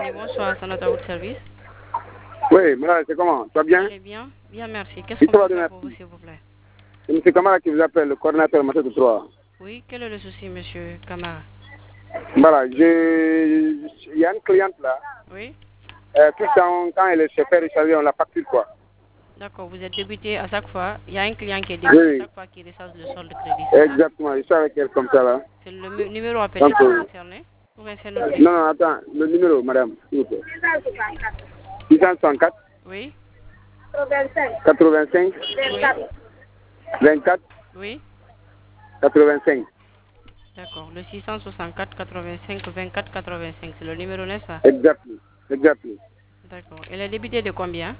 Oui, bonsoir, c'est notre service. Oui, mais c'est comment? Ça va bien? Très bien. Bien, merci. Qu'est-ce qu'on peut faire pour vous, s'il vous plaît? C'est M. Kamara qui vous appelle, le coordinateur Matin de 3. Oui, quel est le souci, monsieur Kamara? Voilà, il y a une cliente là. Oui. Tout le temps, quand elle se fait recharger, on la facture quoi. D'accord, vous êtes débuté à chaque fois. Il y a un client qui est débuté à chaque fois qu'il recharge le solde de crédit. Exactement, je suis avec elle comme ça là. C'est le numéro appelé qui est concerné. Ou bien c'est notre Non, non, attends, le numéro, madame, s'il vous plaît. 664. Oui. 85. Oui. 24. Oui. 85. D'accord, le 664 85 24 85, c'est le numéro, n'est-ce pas? Exactement. Exactement. D'accord. Elle est débutée de combien?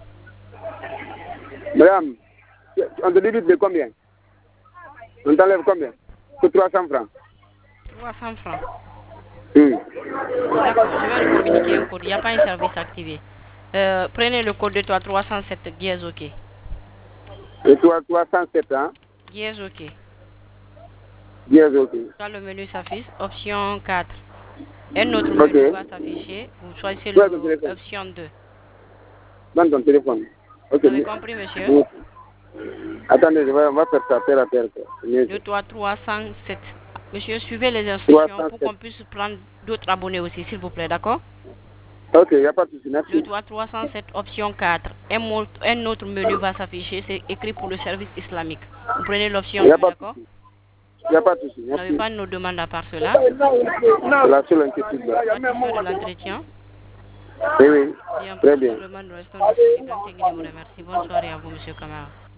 Madame, on te débite de combien? On t'enlève combien? Que 300 francs. 300 francs. Hmm. D'accord, je vais lui communiquer un code. Il n'y a pas un service activé. Prenez le code de toi 307 dièse OK. Et toi, 307, hein? Dièse OK. Dièse OK. Quand le menu s'affiche, option 4. Un autre menu va s'afficher. Vous choisissez l'option 2. Donne ton téléphone. Ok. Vous avez compris, monsieur? Attendez, on va faire ça terre à terre. De toi 307. Monsieur, suivez les instructions pour qu'on puisse prendre d'autres abonnés aussi, s'il vous plaît, d'accord? Ok, il n'y a pas de souci, merci. Le toit 307, option 4. Un autre menu va s'afficher, c'est écrit pour le service islamique. Vous prenez l'option 2, d'accord? Il n'y a pas de souci, Vous n'avez pas de nos demandes à part cela? C'est la seule inquiétude. Satisfait de l'entretien? Oui, oui. Bien, Très bien. nous restons disponibles. Merci. Bonne soirée à vous, monsieur Kamara.